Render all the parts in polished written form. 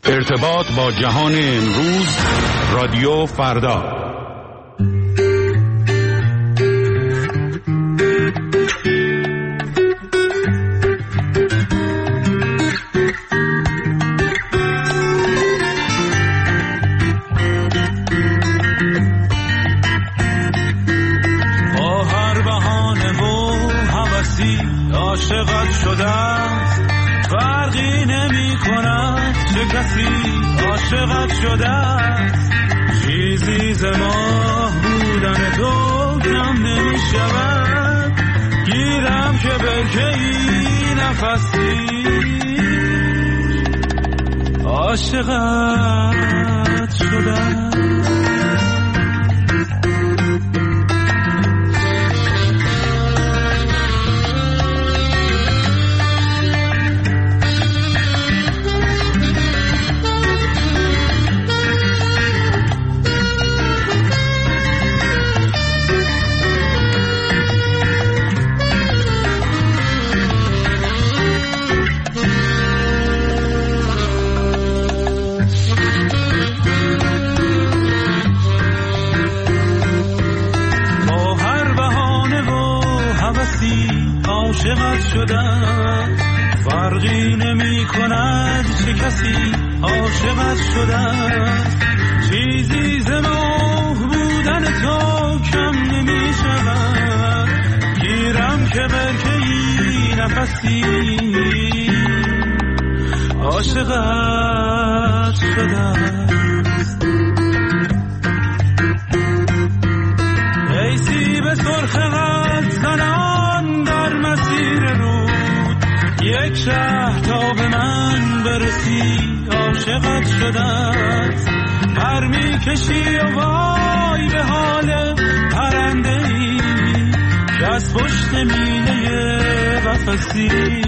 ارتباط با جهان امروز، رادیو فردا. با هر بهانه و هوسی عاشقت شدم، فرقی نمی کند چه کسی عاشقت شده است. چیزی ز ماه بودن تو کم نمی شود، گیرم که برکه‌ای نفسی عاشقت شده است. عاشقت شدم، فرقی نمی کند چه کسی عاشقت شدم. چیزی ز ماه بودن تو کم نمی شود، گیرم که برکه‌ای نفسی عاشقت شدم. ایسی به سرخ قلب زنان در مسیر رود، یک شهر تا به من برسی عاشقت شدم. پر می کشی و وای به حال پرنده ای که از پشت مینه قفسی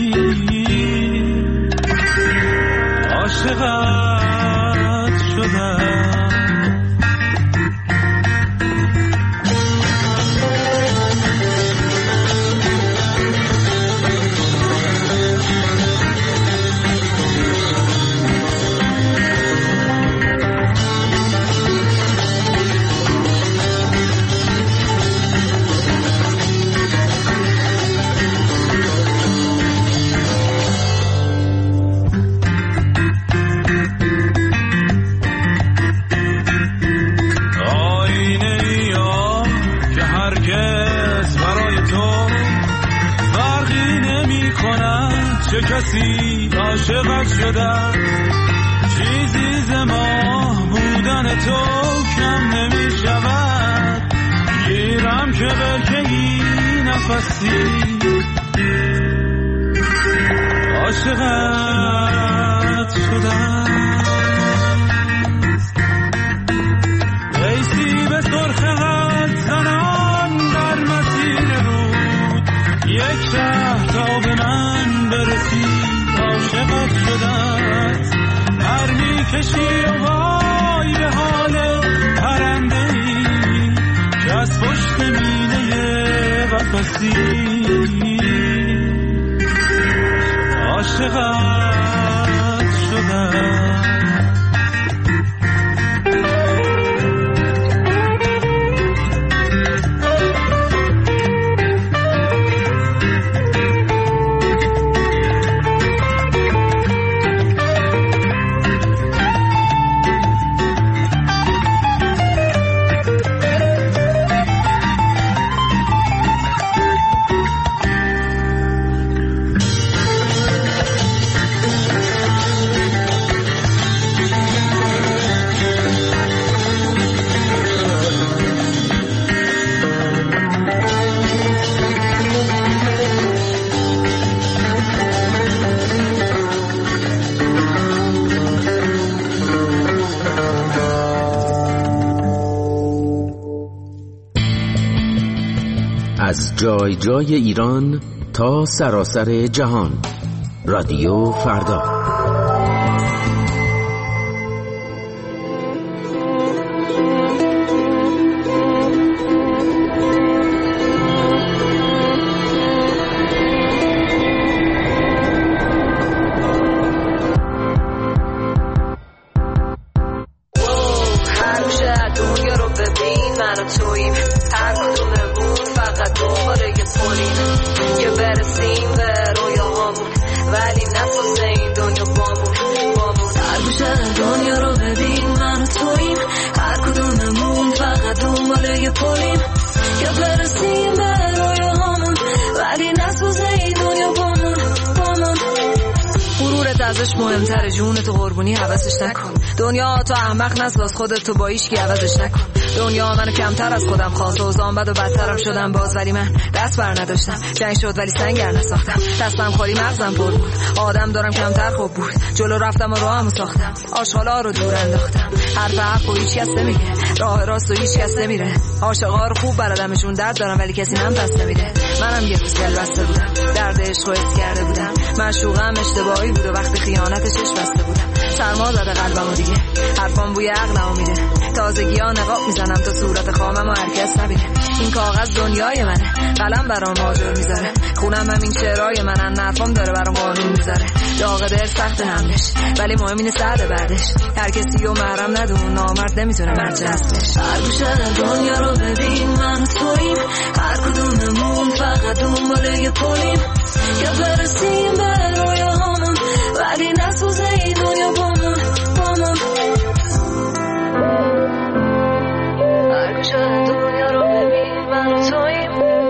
عاشقت شدم. چه کسی عاشقت شده، چیزی ز ماه بودن تو کم نمی شود، گیرم که برکه‌ای نفسی عاشقت شده. ایسی به سرخ قد زنان در مسیر رود، یک شهر تا به من برسی عاشقت شدم. پر می کشی و وای به حال پرنده ای که از پشت مینه قفسی عاشقت شدم. از جای جای ایران تا سراسر جهان، رادیو فردا. خودش مهمتره، جون تو قربونی حوضش نکن. دنیا تو احمق نساز، خودت تو با هیچکی عوضش نکن. دنیا منو کمتر از خودم خواست، اوضاعم بد و بدترم شدم باز، ولی من دست بر نداشتم. جنگ شد ولی سنگر نساختم، دستم خالی مغزم پر بود. آدم دارم کمتر خوب بود، جلو رفتم و راهمو ساختم. آشغالا رو دور انداختم، حرف حق و هیچ کس نمیگه، راه راست و هیچ کس نمیره. عاشقا رو خوب بلدمشون، درد دارم ولی کسی نم دست نمیده. منم یه روز دل بسته بودم، درد عشق رو حس کرده بودم. معشوقم اشتباهی بود و وقتی خیانتش بسته بودم. سرما زده قلبمو دیگه، حرفام بوی عقلمو میده. تازگی‌ها نقاب میزنم تا صورت خامم و هر کس نبینه. این کاغذ دنیای منه، قلم برام آجر میذاره. خونم همین شعرهای منن، نرفام داره برام قانون میذاره. داغ دل سخت حملش، ولی مهم اینه سعد بعدش. هر کسی رو محرم ندون، نامرد نمیتونه مرد جذبش. هر گوشه دنیا رو ببین، من و توییم. هر کدوممون فقط دنبال یه پلیم که برسیم به رویاهامون، ولی نسوزه این دنیا بامون. هر گوشه دنیا رو ببین، من و توییم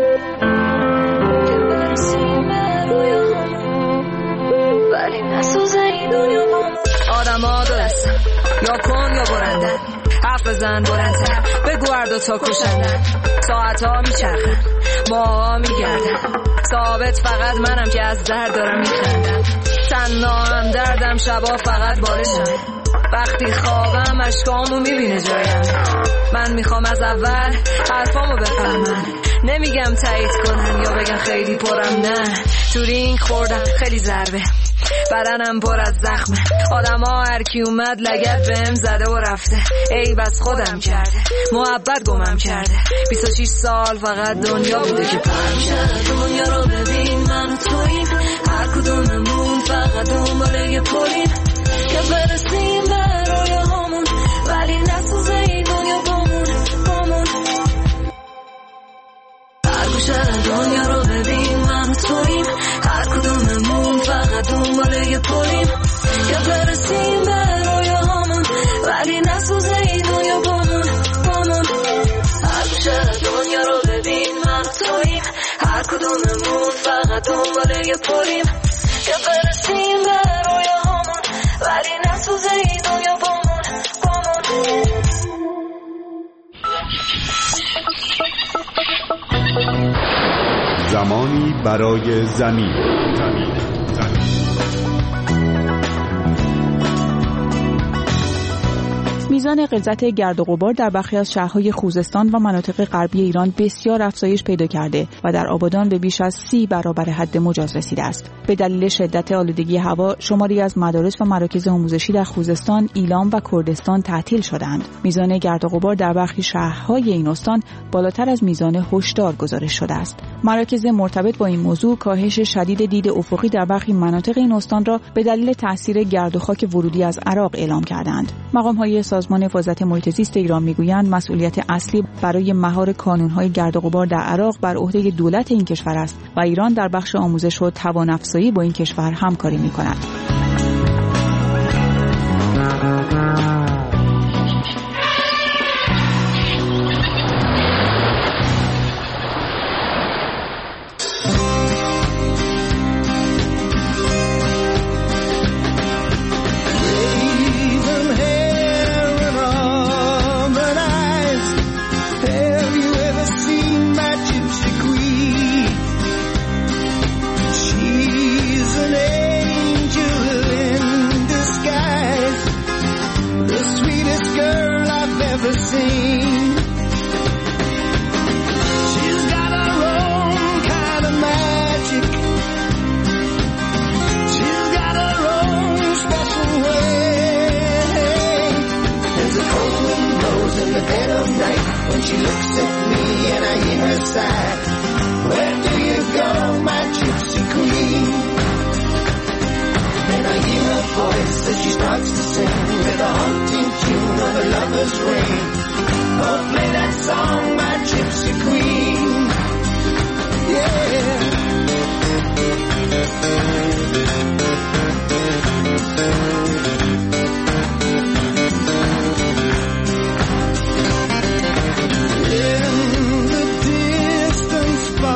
که برسیم به رویاهامون، ولی نسوزه این دنیا بامون. آدم ها دو دستن، یا کن یا برندن. حرف بزن بلندتر، بگو هر دوتا کشندن. ساعت ها میچرخن، ماها میگردن. ثابت فقط منم که از درد دارم میخندم. تنها هم دردم، شبا فقط بالشم. وقتی خوابم اشکامو میبینه جایم. من میخوام از اول حرفامو بفهمن، نمیگم تایید کنن یا بگن خیلی پرم، نه. تو رینگ خوردم خیلی ضربه، بدنم پر از زخمه. آدم ها هر کی اومد لگد بهم زده و رفته. ای بس خودم کرده، محبت گمم کرده. 26 سال فقط دنیا بوده که پرم کرده. دنیا رو ببین، من و توییم. هر کدوممون فقط دنبال یه پلیم که برسیم به رویاهامون، ولی نسوزه این دنیا بامون. هر گوشه دنیا رو ببین، من و توییم. هر کدوممون فقط دنبال یه پلیم که برسیم به رویاهامون، ولی نسوزه این دنیا بامون. هر گوشه دنیا رو ببین، من و توییم. هر کدوممون فقط دنبال یه پلیم که برسیم به رویاهامون، ولی نسوزه این دنیا بامون. زمانی برای زمین. میزان غلظت گرد و غبار در برخی از شهرهای خوزستان و مناطق غربی ایران بسیار افزایش پیدا کرده و در آبادان به بیش از 30 برابر حد مجاز رسیده است. به دلیل شدت آلودگی هوا، شماری از مدارس و مراکز آموزشی در خوزستان، ایلام و کردستان تعطیل شدند. میزان گرد و غبار در برخی شهرهای این استان بالاتر از میزان هشدار گزارش شده است. مراکز مرتبط با این موضوع کاهش شدید دید افقی در برخی مناطق این استان را به دلیل تاثیر گرد و خاک ورودی از عراق اعلام کردند. مقام‌های سازمان حفاظت محیط زیست ایران میگویند مسئولیت اصلی برای مهار کانون‌های گرد و غبار در عراق بر عهده دولت این کشور است و ایران در بخش آموزش و توان‌افزایی با این کشور همکاری می‌کند.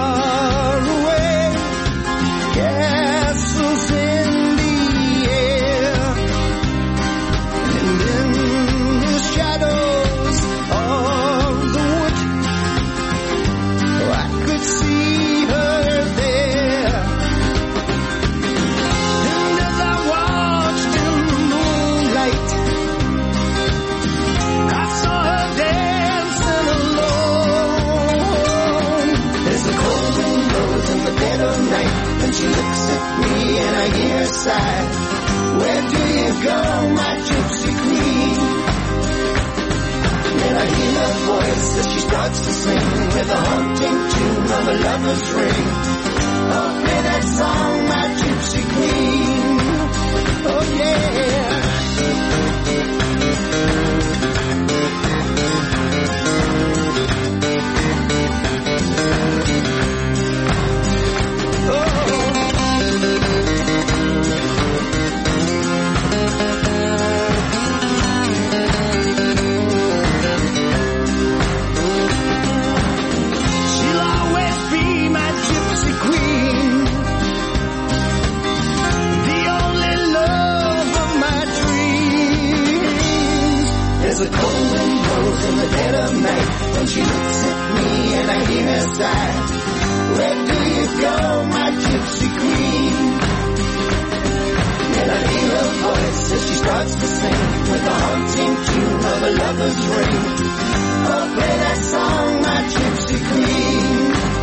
Castles in the air. starts to sing with the haunting tune of a lover's ring. Oh, play that song, my gypsy queen. Oh, yeah. There's a cold wind blows in the dead of night when she looks at me and I hear her sigh. Where do you go, my gypsy queen? And I hear her voice as she starts to sing with the haunting tune of a lover's ring. Oh, play that song, my gypsy queen.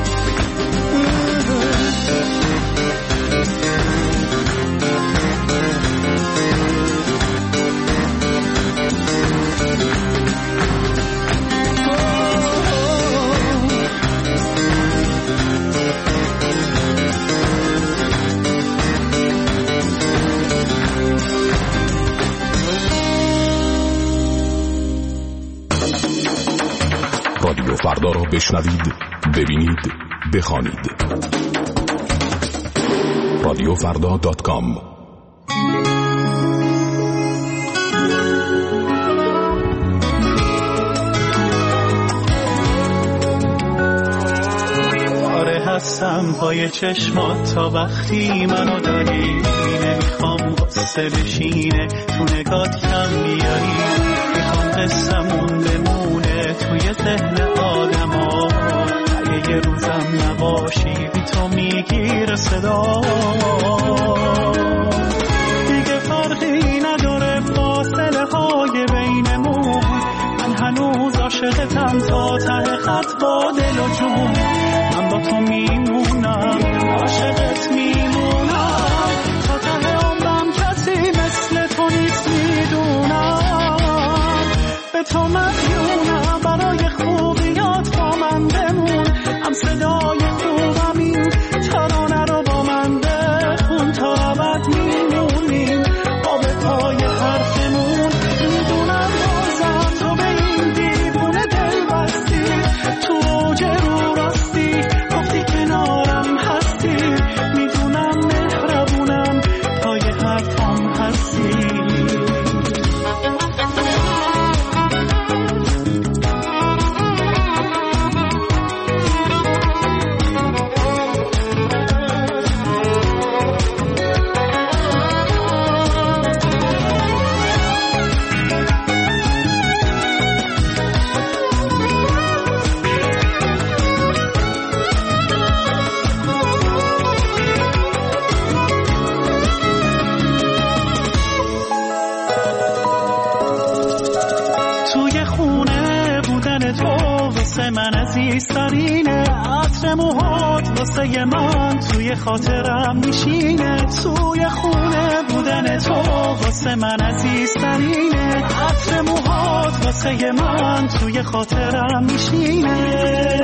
رادیو فردا را بشنوید، ببینید، بخوانید. radiofrda.com. آره هستم پای چشمات تا وقتی منو داری، نمیخوام قصه بشینه تو نگات کم بیاری، میخوام قصه‌مون بمونه توی ذهن آدما، اگه یه روزم نباشی بی تو میگیره صدا، دیگه فرقی نداره فاصله های بینمون، من هنوز عاشقتم تا ته خط با دل و جون، من با تو میمونم عاشقت میمونم تا ته عمرم، کسی مثل تو نیست میدونم، به تو مدیونم برای خوبیات با من بمون، هم صدای خوبم این ترانه رو با من بخون تا ابد میمونیم با به پای حرفمون، میدونم بازم تو به این دیوونه دل بستی، تو اوج رو راستی گفتی کنارم هستی، میدونم مهربونم پای حرفم هستی. من عزیزترینه، عطر موهات واسه من توی خاطرم میشینه، توی خونه بودن تو واسه من عزیزترینه، عطر موهات واسه من توی خاطرم میشینه،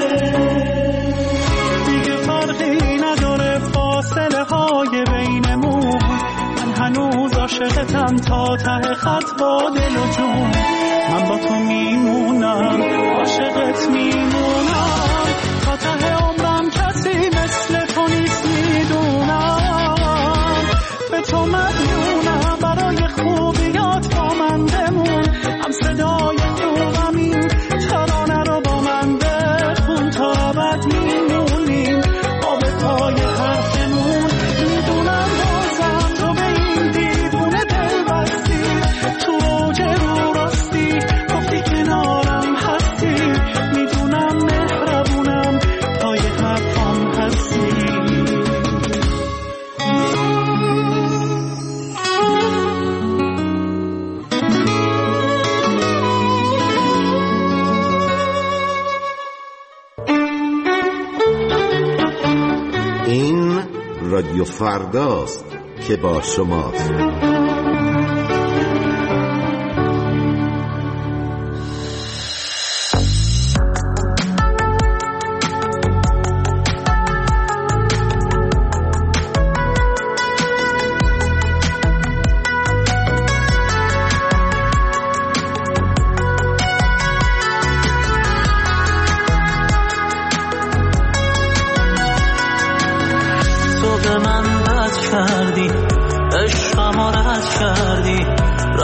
دیگه فرقی نداره فاصله های بینمون، من هنوز عاشقتم تا ته خط با دل و جون، من با تو میمونم عاشقت میمونم تا ته عمرم، کسی مثل تو نیست میدونم، به تو مدیونم برای خوبیات با من بمون، هم صدای خوبم این ترانه رو با من بخون تا ابد میمونیم با به پای حرفمون، میدونم بازم تو به این دیوونه دل بستی، تو اوج رو راستی گفتی کنارم هستی، میدونم مهربونم پای حرفم هستی. این رادیو فرداست که با شماست.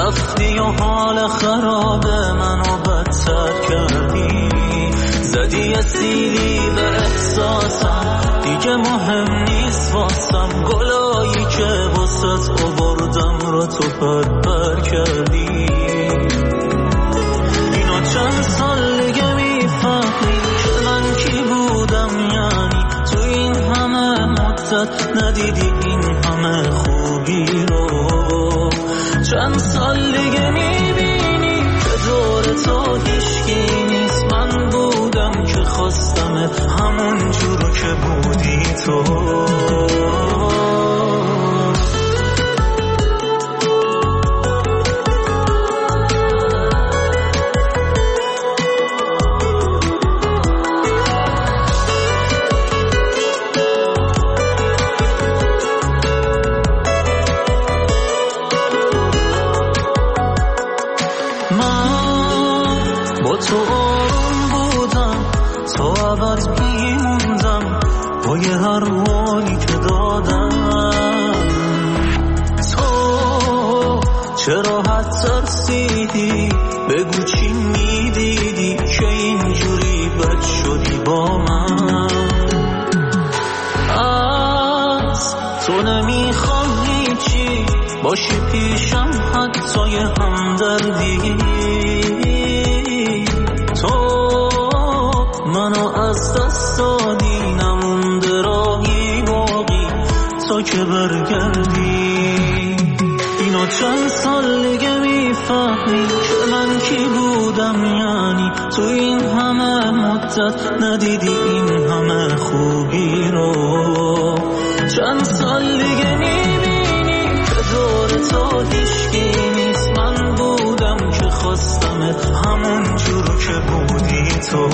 رفتی و حال خراب منو بدتر کردی، زدی اسیری به احساسم، دیگه مهم نیست واسم گلایی که واسط آوردم رو تو پر کردی. اینو چند سال دیگه میفهمی که من کی بودم، یعنی تو این همه مدت ندیدی این همه خوبی رو. چند سال دیگه میبینی که دور تو هیچکی نیست، من بودم که خواستمت همون جورو که بودی تو. تو آروم بودم، تو عوض میموندم با یه هر حالی که دادم. تو چرا حد ترسیدی، بگو چی میدیدی که اینجوری بد شدی با من. از تو نمیخوام هیچی باشی پیشم، حتی یه همدردی. منو از دست دادی، نمونده راهی باقی تا که برگردی. اینو چند سال دیگه میفهمی که من کی بودم، یعنی تو این همه مدت ندیدی این همه خوبی رو. چند سال دیگه میبینی که دور تو هیچکی نیست، من بودم که خواستمت همون جورو که بودی تو.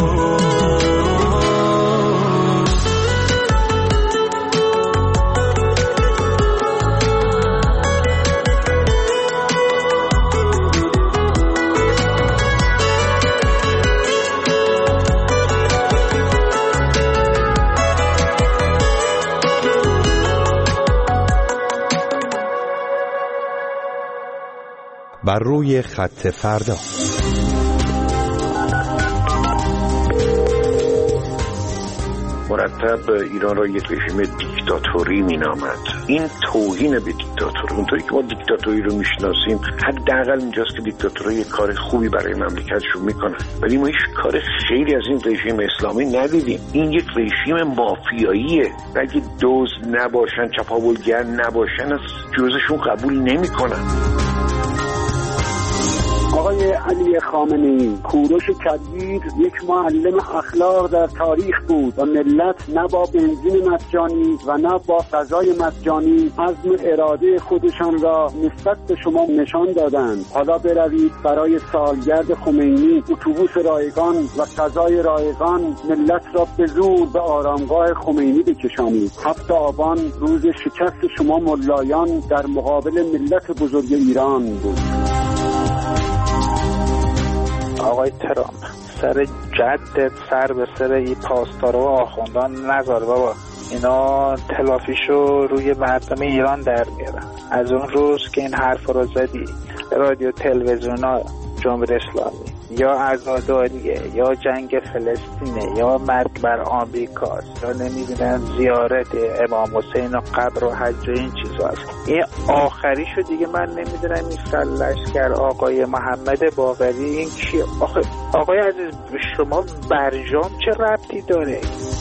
بر روی خط فردا. مرتب ایران را یک رژیم دیکتاتوری مینامد. این توهین به دیکتاتور. اونطوری که ما دیکتاتوری رو میشناسیم حداقل اینجاست که دیکتاتورها یک کار خوبی برای مملکتشون میکنن، ولی ما هیچ کار خیلی از این رژیم اسلامی ندیدیم. این یک رژیم مافیاییه. اگه دزد نباشن، چپاولگر نباشن، از جزشون قبول نمیکنن. آقای علی خامنه‌ای، کوروش کبیر یک معلم اخلاق در تاریخ بود و ملت نه با بنزین مجانی و نه با غذای مجانی عزم اراده خودشان را نسبت به شما نشان دادند. حالا بروید برای سالگرد خمینی اتوبوس رایگان و غذای رایگان ملت را به زور به آرامگاه خمینی بکشانید. 7 آبان روز شکست شما ملایان در مقابل ملت بزرگ ایران بود. آقای ترامپ، سر جدت سر به سر این پاسدارا و آخوندان نذار بابا. اینا تلافیشو روی مردم ایران در میارن. از اون روز که این حرف رو زدی رادیو تلویزیونا، جمهوری اسلامی یا عزاداریه یا جنگ فلسطینه یا مرگ بر آمریکاست یا نمیدونم زیارت امام حسین و قبر و حج و این چیزا هست. این آخریشو دیگه من نمیدونم. این سرلشکر آقای محمد باقری این کی؟ آقای عزیز، شما برجام چه ربطی داره؟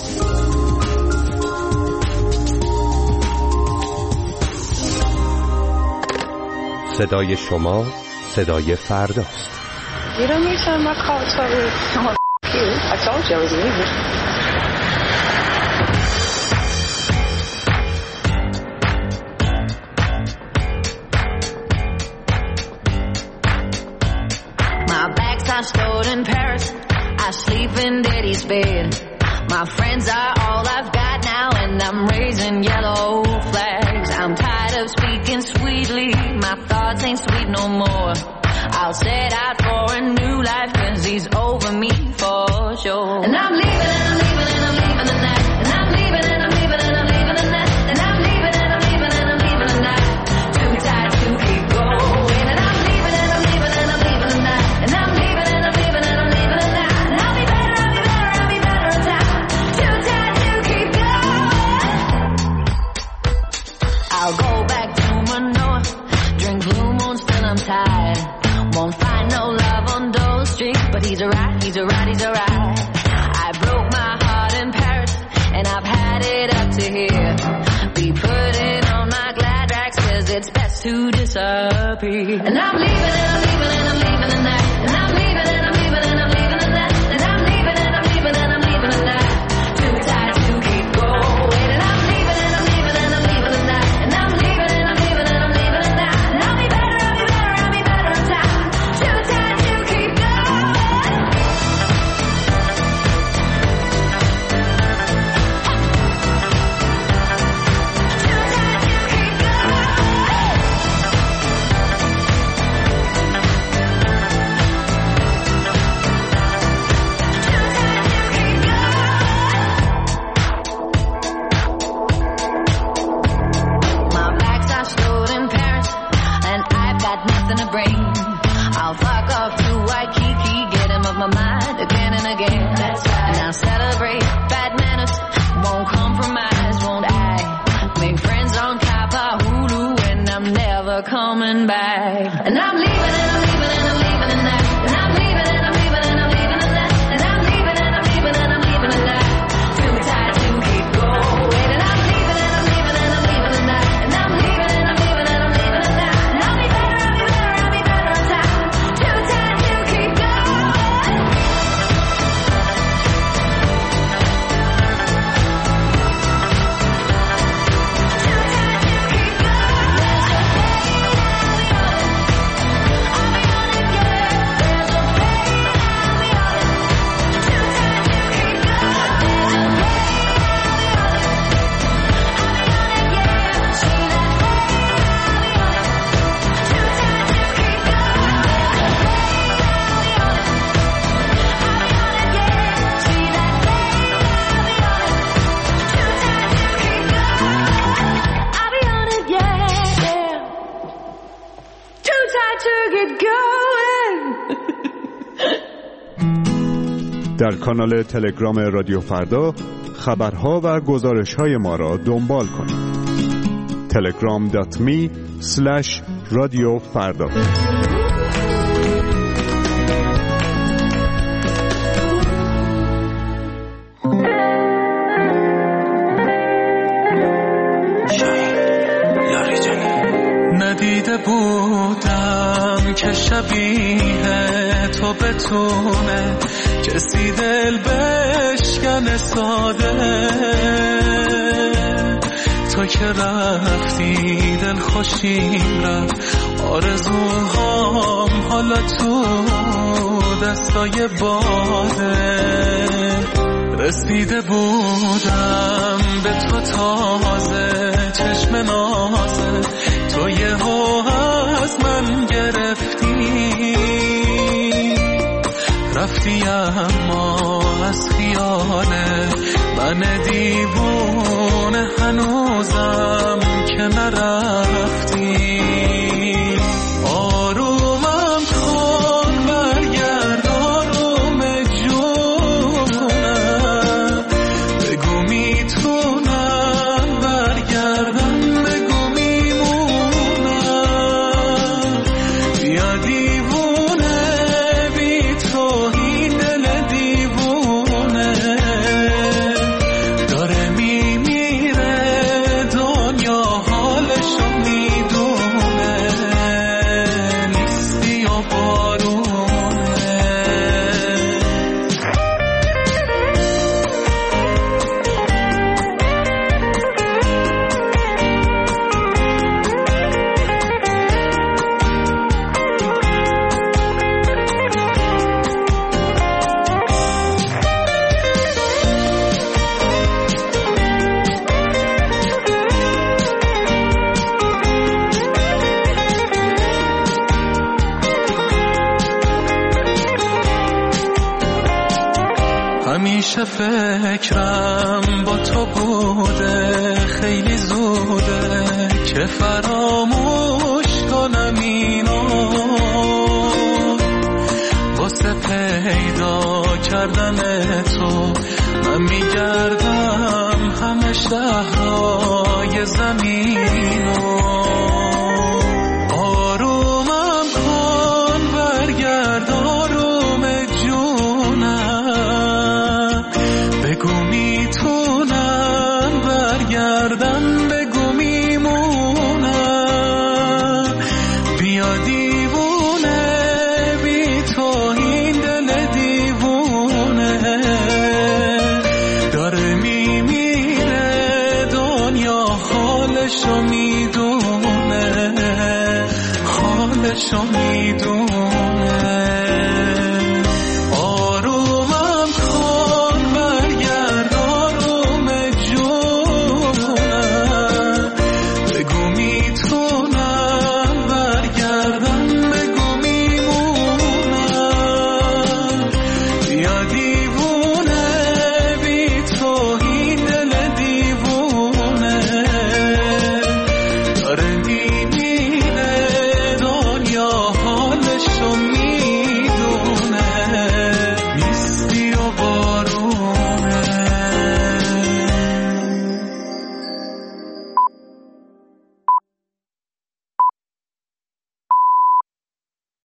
صدای شما صدای فرداست. You don't need some of my calls for me. Oh, you. I told you I was leaving. My bags are stored in Paris. I sleep in Daddy's bed. My friends are all I've got now, and I'm raising yellow flags. I'm tired of speaking sweetly. My thoughts ain't sweet no more. I'll set out for a new life, 'cause he's over me for sure. And I'm leaving and I'm leaving and I'm leaving the night. And I'm leaving and I'm leaving and I'm leaving the night. And I'm leaving and I'm leaving and I'm leaving the night. Too tired to keep going. And I'm leaving and lie. Won't find no love on those streets, but he's a rat, he's a rat, he's a rat. I broke my heart in Paris, and I've had it up to here. Be putting on my glad rags, 'cause it's best to disappear. And I'm leaving, and I'm leaving, and I'm leaving tonight. And I'm leaving, and I'm leaving, and I'm leaving tonight. And I'm leaving, and I'm leaving, and I'm leaving tonight. Too tired to keep going. And I'm leaving, and I'm leaving, and I'm leaving tonight. And I'm leaving, and I'm leaving, and I'm leaving tonight. And I'll be better, I'll be better, I'll be better in time. Too tired to keep going. Nothing to bring. I'll fuck off to Waikiki, get him off my mind again and again. That's right. And I'll celebrate bad manners, won't compromise, won't I? Make friends on Kapahulu, and I'm never coming back. And I'm leaving, and I'm leaving, and I'm leaving tonight. And I'm leaving, and I'm leaving, and I'm leaving tonight. And I'm leaving, and I'm leaving, and I'm leaving tonight. Too tired to keep going. And I'm leaving, and I'm leaving, and I'm leaving tonight. And I'm leaving, and I'm leaving, and I'm leaving tonight. And I'll be better, I'll be better, I'll be better in time. Too tired to keep going. در کانال تلگرام رادیو فردا خبرها و گزارش‌های ما را دنبال کنید. telegram.me/رادیوفردا. ندیده بودم که شبیه تو بتونه کسی دل بشکن ساده. تو که رفتی دل خوشیم رفت، آرزوهام حالا تو دستای باده. رسیده بودم به تو تازه، چشم نازه تو یهو از من گرفتی. رفتی اما از خیاله من دیوونه هنوزم که نرفتی. آرومم کن برگرد آروم جونم، بگو میتونم برگردم، بگو میمونم. بیا دیوونه بی تو این دل دیوونه داره میمیره، دنیا حالشو میدونه، نیستی و بارونه. همیشه فکرم با تو بوده، خیلی زوده که فراموش کنم اینو. واسه پیدا کردن تو من میگردم همه شهرهای زمینو. آرومم کن دلشو میدون